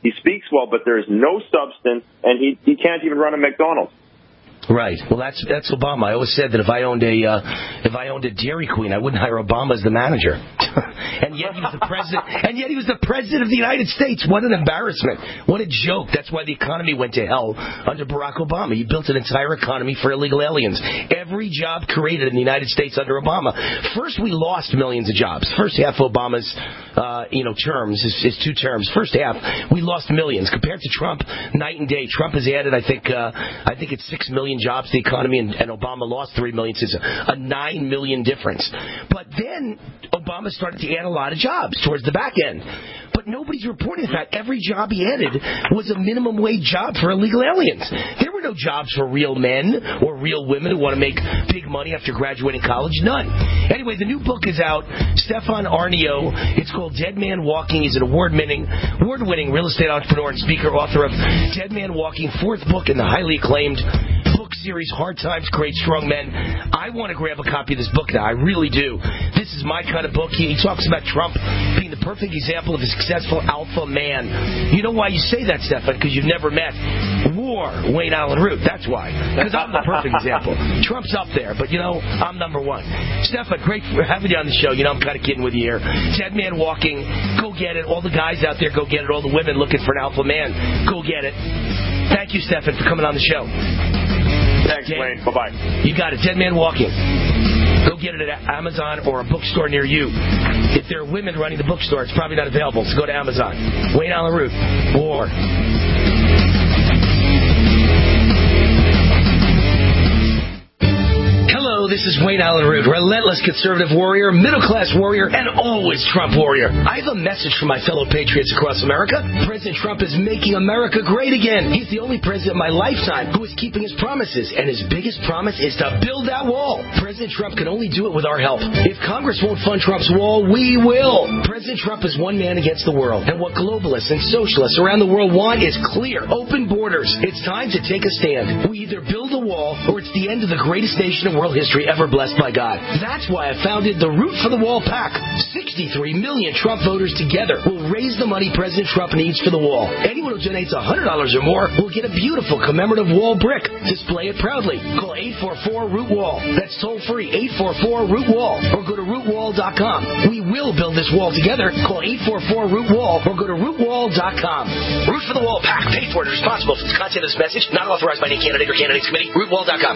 He speaks well, but there is no substance, and he, he can't even run a McDonald's. Right. Well, that's that's Obama. I always said that if I owned a uh, if I owned a Dairy Queen, I wouldn't hire Obama as the manager. And yet he was the president. And yet he was the president of the United States. What an embarrassment! What a joke! That's why the economy went to hell under Barack Obama. He built an entire economy for illegal aliens. Every job created in the United States under Obama. First, we lost millions of jobs. First half of Obama's uh, you know terms, his, his two terms. First half, we lost millions compared to Trump. Night and day. Trump has added, I think, uh, I think it's six million jobs to the economy, and, and Obama lost three million. So it's a, a nine million difference. But then Obama started to add a lot of jobs towards the back end. But nobody's reporting the fact every job he added was a minimum wage job for illegal aliens. There were no jobs for real men or real women who want to make big money after graduating college. None. Anyway, the new book is out. Stefan Aarnio. It's called Dead Man Walking. He's an award-winning, award-winning real estate entrepreneur and speaker, author of Dead Man Walking, fourth book in the highly acclaimed book series Hard Times Create Strong Men. I want to grab a copy of this book now. I really do. This is my kind of book. He, he talks about Trump being the perfect example of a successful alpha man. You know why you say that, Stefan? Because you've never met War Wayne Allen Root. That's why. Because I'm the perfect example. Trump's up there, but you know, I'm number one. Stefan, great for having you on the show. You know, I'm kind of kidding with you here. Dead Man Walking. Go get it. All the guys out there, go get it. All the women looking for an alpha man, go get it. Thank you, Stefan, for coming on the show. Thanks, Dead, Wayne. Bye-bye. You got it. Dead Man Walking. Go get it at Amazon or a bookstore near you. If there are women running the bookstore, it's probably not available, so go to Amazon. Wayne Allen Root. War. Hello, this is Wayne Allen Root, relentless conservative warrior, middle-class warrior, and always Trump warrior. I have a message for my fellow patriots across America. President Trump is making America great again. He's the only president in my lifetime who is keeping his promises, and his biggest promise is to build that wall. President Trump can only do it with our help. If Congress won't fund Trump's wall, we will. President Trump is one man against the world, and what globalists and socialists around the world want is clear, open borders. It's time to take a stand. We either build a wall, or it's the end of the greatest nation in world history ever blessed by God. That's why I founded the Root for the Wall PAC. sixty-three million Trump voters together will raise the money President Trump needs for the wall. Anyone who donates one hundred dollars or more will get a beautiful commemorative wall brick. Display it proudly. Call eight four four root wall. That's toll free, eight four four root wall. Or go to root wall dot com. We will build this wall together. Call eight four four root wall or go to root wall dot com. Root for the Wall PAC. Paid for and responsible for the content of this message. Not authorized by any candidate or candidates committee. root wall dot com.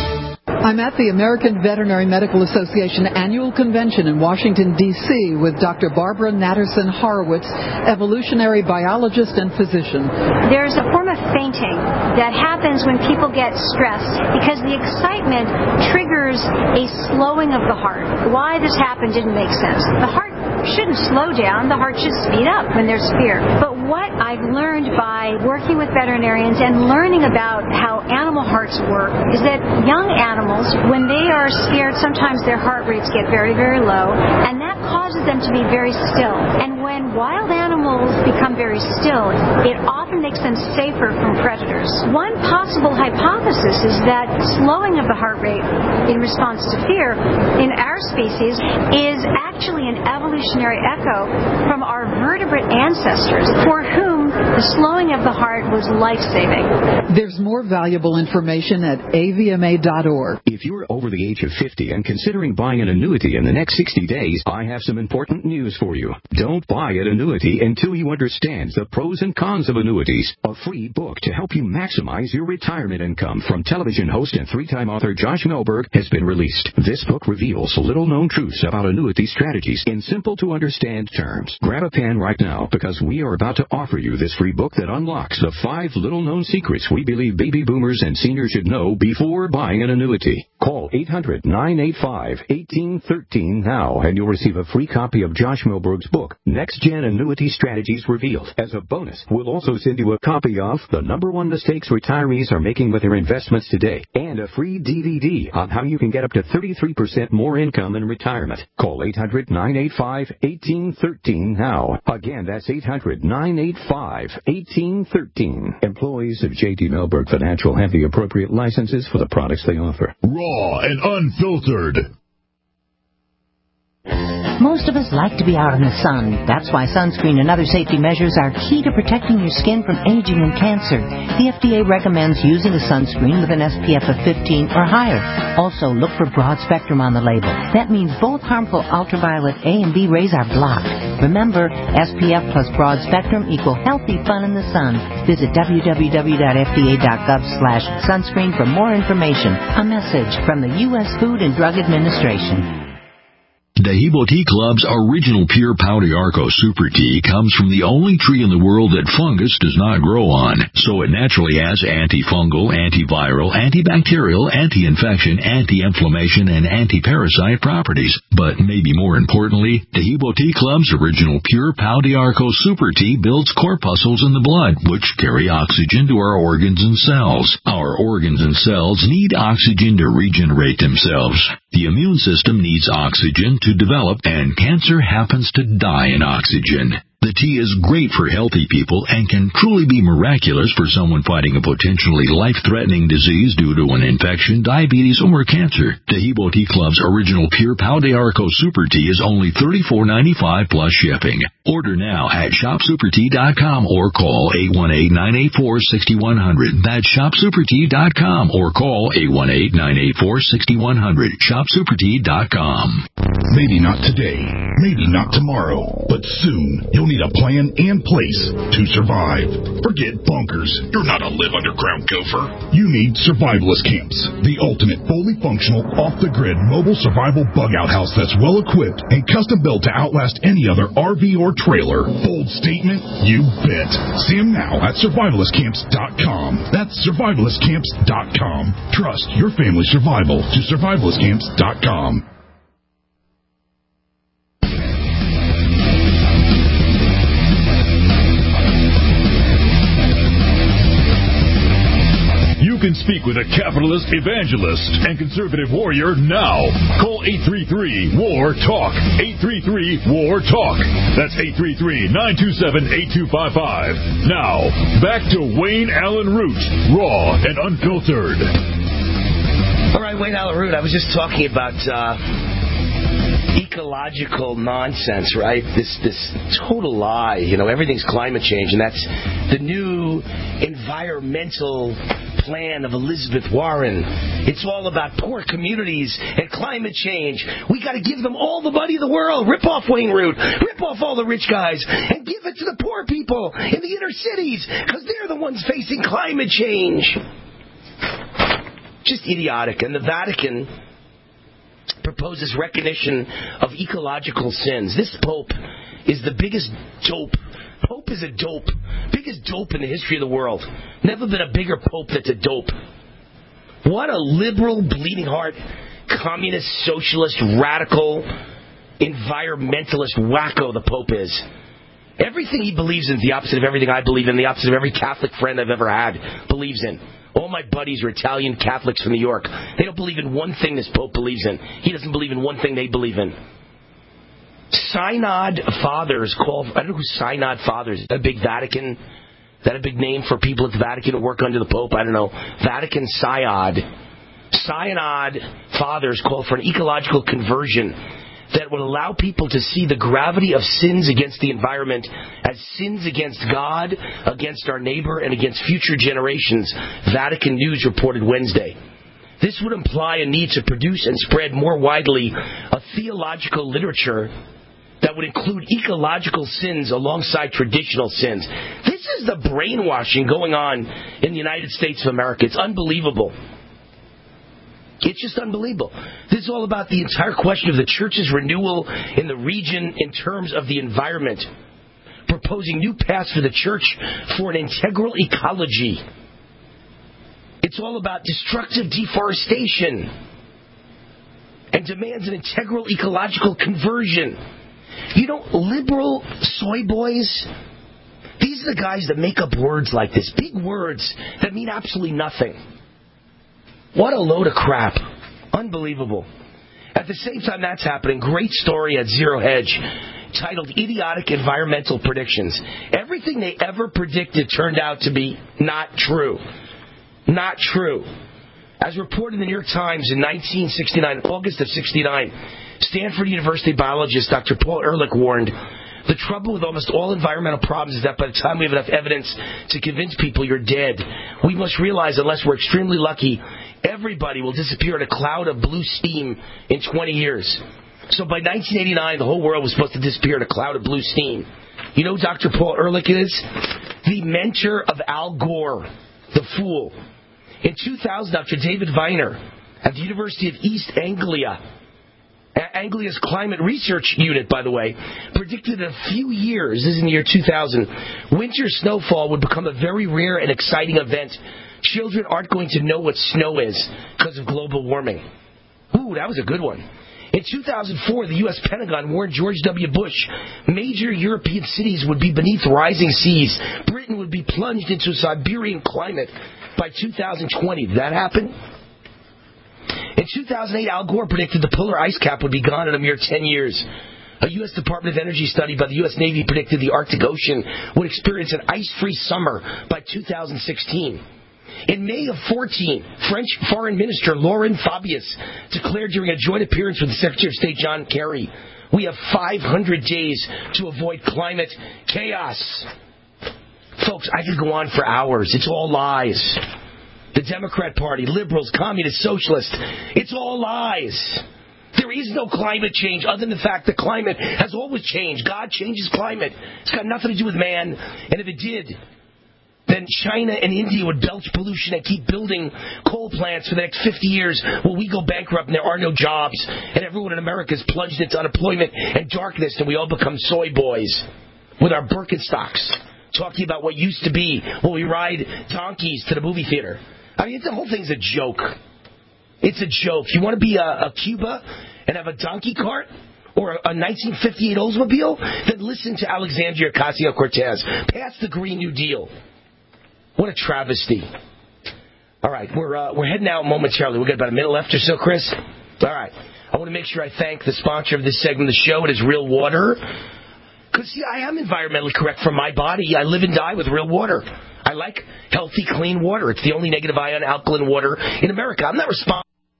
I'm at the American Veterinary Medical Association annual convention in Washington, D C with Doctor Barbara Natterson Horowitz, evolutionary biologist and physician. There's a form of fainting that happens when people get stressed because the excitement triggers a slowing of the heart. Why this happened didn't make sense. The heart shouldn't slow down. The heart should speed up when there's fear. But what I've learned by working with veterinarians and learning about how animal hearts work is that young animals, when they are scared, sometimes their heart rates get very, very low, and that causes them to be very still. And when wild animals become very still, it often makes them safer from predators. One possible hypothesis is that slowing of the heart rate in response to fear in our species is actually an evolutionary echo from our vertebrate ancestors for whom the slowing of the heart was life-saving. There's more valuable information at A V M A dot org. If you're over the age of fifty and considering buying an annuity in the next sixty days, I have some important news for you. Don't buy an annuity until you understand the pros and cons of annuities. A free book to help you maximize your retirement income from television host and three-time author Josh Melberg has been released. This book reveals little-known truths about annuity strategies in simple-to-understand terms. Grab a pen right now because we are about to offer you this free book that unlocks the five little-known secrets we believe baby boomers and seniors should know before buying an annuity. Call eight hundred nine eight five one eight one three now and you'll receive a free copy of Josh Melberg's book, Next Gen Annuity Strategies Revealed. As a bonus, we'll also send you a copy of The Number One Mistakes Retirees Are Making with Their Investments Today and a free D V D on how you can get up to thirty-three percent more income in retirement. Call eight hundred nine eight five one eight one three now. Again, that's eight hundred nine eight five one eight one three. Employees of J T Melberg Financial have the appropriate licenses for the products they offer. Raw and unfiltered. Most of us like to be out in the sun. That's why sunscreen and other safety measures are key to protecting your skin from aging and cancer. The F D A recommends using a sunscreen with an S P F of fifteen or higher. Also, look for broad spectrum on the label. That means both harmful ultraviolet A and B rays are blocked. Remember, S P F plus broad spectrum equal healthy fun in the sun. Visit w w w dot f d a dot gov slash sunscreen for more information. A message from the U S Food and Drug Administration. Dehibo Tea Club's original pure Pau d'Arco Super Tea comes from the only tree in the world that fungus does not grow on, so it naturally has antifungal, antiviral, antibacterial, anti-infection, anti-inflammation, and anti-parasite properties. But maybe more importantly, Dehibo Tea Club's original pure Pau d'Arco Super Tea builds corpuscles in the blood, which carry oxygen to our organs and cells. Our organs and cells need oxygen to regenerate themselves. The immune system needs oxygen to develop, and cancer happens to die in oxygen. The tea is great for healthy people and can truly be miraculous for someone fighting a potentially life-threatening disease due to an infection, diabetes, or cancer. Dehibo Tea Club's original pure Pau d'Arco Super Tea is only thirty-four ninety-five plus shipping. Order now at shop super tea dot com or call eight one eight, nine eight four, six one zero zero. That's shop super tea dot com or call eight one eight, nine eight four, six one zero zero. shop super tea dot com. Maybe not today, maybe not tomorrow, but soon you'll need a plan and place to survive. Forget bunkers. You're not a live underground gopher. You need survivalist camps, the ultimate fully functional, off-the-grid mobile survival bug-out house that's well-equipped and custom-built to outlast any other R V or trailer. Bold statement? You bet. See them now at survivalist camps dot com. That's survivalist camps dot com. Trust your family's survival to survivalist camps dot com. You can speak with a capitalist evangelist and conservative warrior now. Call eight three three, W A R, TALK. eight three three, W A R, TALK. That's eight three three, nine two seven, eight two five five. Now, back to Wayne Allen Root, raw and unfiltered. All right, Wayne Allen Root, I was just talking about uh, ecological nonsense, right? This this total lie. You know, everything's climate change, and that's the new environmental plan of Elizabeth Warren. It's all about poor communities and climate change. We got to give them all the money in the world. Rip off Wayne Root. Rip off all the rich guys and give it to the poor people in the inner cities because they're the ones facing climate change. Just idiotic. And the Vatican proposes recognition of ecological sins. This Pope is the biggest dope. Pope is a dope. Biggest dope in the history of the world. Never been a bigger Pope that's a dope. What a liberal, bleeding heart, communist, socialist, radical, environmentalist wacko the Pope is. Everything he believes in is the opposite of everything I believe in, the opposite of every Catholic friend I've ever had believes in. All my buddies are Italian Catholics from New York. They don't believe in one thing this Pope believes in. He doesn't believe in one thing they believe in. Synod Fathers call... I don't know who Synod Fathers is. Is that a big Vatican? Is that a big name for people at the Vatican who work under the Pope? I don't know. Vatican Synod. Synod Fathers call for an ecological conversion that would allow people to see the gravity of sins against the environment as sins against God, against our neighbor, and against future generations, Vatican News reported Wednesday. This would imply a need to produce and spread more widely a theological literature that would include ecological sins alongside traditional sins. This is the brainwashing going on in the United States of America. It's unbelievable. It's just unbelievable. This is all about the entire question of the church's renewal in the region in terms of the environment, proposing new paths for the church for an integral ecology. It's all about destructive deforestation and demands an integral ecological conversion. You know, liberal soy boys, these are the guys that make up words like this, big words that mean absolutely nothing. What a load of crap. Unbelievable. At the same time that's happening, great story at Zero Hedge titled Idiotic Environmental Predictions. Everything they ever predicted turned out to be not true. Not true. As reported in the New York Times in nineteen sixty-nine, August of sixty-nine, Stanford University biologist Doctor Paul Ehrlich warned, the trouble with almost all environmental problems is that by the time we have enough evidence to convince people you're dead, we must realize unless we're extremely lucky, everybody will disappear in a cloud of blue steam in twenty years. So by nineteen eighty-nine, the whole world was supposed to disappear in a cloud of blue steam. You know who Doctor Paul Ehrlich is? The mentor of Al Gore, the fool. In two thousand, Doctor David Viner at the University of East Anglia, Anglia's climate research unit, by the way, predicted in a few years, this is in the year two thousand, winter snowfall would become a very rare and exciting event. Children aren't going to know what snow is because of global warming. Ooh, that was a good one. In two thousand four, the U S Pentagon warned George W. Bush major European cities would be beneath rising seas. Britain would be plunged into a Siberian climate by two thousand twenty. Did that happen? In two thousand eight, Al Gore predicted the polar ice cap would be gone in a mere ten years. A U S Department of Energy study by the U S Navy predicted the Arctic Ocean would experience an ice-free summer by two thousand sixteen. In May of fourteen, French Foreign Minister Laurent Fabius declared during a joint appearance with the Secretary of State John Kerry, we have five hundred days to avoid climate chaos. Folks, I could go on for hours. It's all lies. The Democrat Party, liberals, communists, socialists, it's all lies. There is no climate change other than the fact that climate has always changed. God changes climate. It's got nothing to do with man. And if it did, then China and India would belch pollution and keep building coal plants for the next fifty years while we go bankrupt and there are no jobs and everyone in America is plunged into unemployment and darkness and we all become soy boys with our Birkenstocks talking about what used to be when we ride donkeys to the movie theater. I mean, the whole thing's a joke. It's a joke. You want to be a, a Cuba and have a donkey cart? Or a, a nineteen fifty-eight Oldsmobile? Then listen to Alexandria Ocasio-Cortez. Pass the Green New Deal. What a travesty. All right, we're uh, we're heading out momentarily. We've got about a minute left or so, Chris. All right. I want to make sure I thank the sponsor of this segment of the show. It is Real Water. Because, see, I am environmentally correct for my body. I live and die with real water. I like healthy, clean water. It's the only negative ion alkaline water in America. I'm not responsible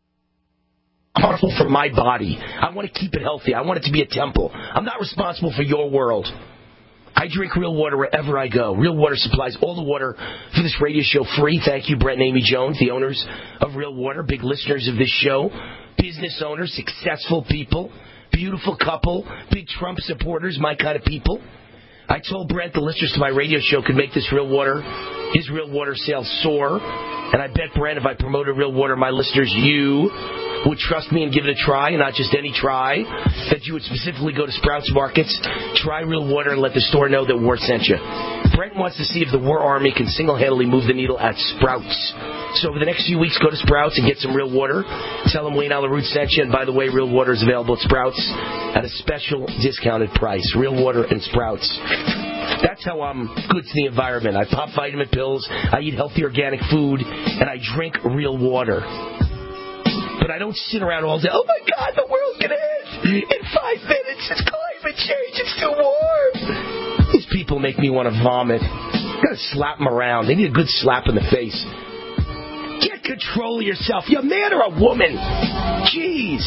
for my body. I want to keep it healthy. I want it to be a temple. I'm not responsible for your world. I drink real water wherever I go. Real Water supplies all the water for this radio show free. Thank you, Brett and Amy Jones, the owners of Real Water, big listeners of this show, business owners, successful people, beautiful couple, big Trump supporters, my kind of people. I told Brent the listeners to my radio show could make this Real Water, his Real Water sales soar. And I bet, Brent, if I promoted Real Water, my listeners, you would trust me and give it a try, and not just any try, that you would specifically go to Sprouts Markets, try Real Water, and let the store know that War sent you. Brent wants to see if the War Army can single-handedly move the needle at Sprouts. So over the next few weeks, go to Sprouts and get some Real Water. Tell them Wayne Alaroot sent you. And by the way, Real Water is available at Sprouts at a special discounted price. Real Water and Sprouts. That's how I'm good to the environment. I pop vitamin pills, I eat healthy organic food, and I drink real water. But I don't sit around all day, oh my God, the world's going to end in five minutes. It's climate change. It's too warm. These people make me want to vomit. I've got to slap them around. They need a good slap in the face. Get control of yourself. You a man or a woman? Jeez.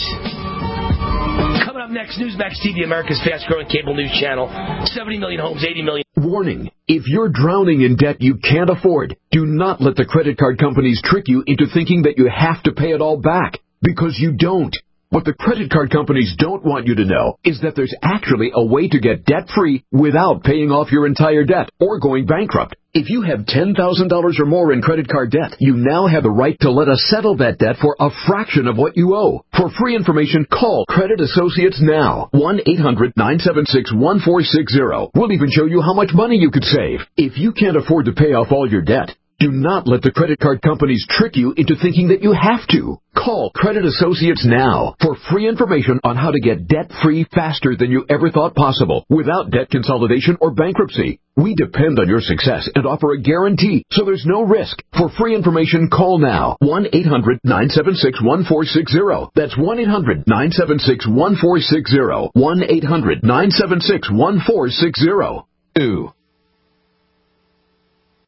Coming up next, Newsmax T V, America's fast-growing cable news channel. seventy million homes, eighty million. Warning. If you're drowning in debt you can't afford, do not let the credit card companies trick you into thinking that you have to pay it all back, because you don't. What the credit card companies don't want you to know is that there's actually a way to get debt-free without paying off your entire debt or going bankrupt. If you have ten thousand dollars or more in credit card debt, you now have the right to let us settle that debt for a fraction of what you owe. For free information, call Credit Associates now. one eight hundred nine seven six one four six zero. We'll even show you how much money you could save. If you can't afford to pay off all your debt, do not let the credit card companies trick you into thinking that you have to. Call Credit Associates now for free information on how to get debt-free faster than you ever thought possible without debt consolidation or bankruptcy. We depend on your success and offer a guarantee, so there's no risk. For free information, call now. one eight hundred nine seven six one four six zero. That's one eight hundred nine seven six one four six zero. one eight hundred nine seven six one four six zero. Ooh.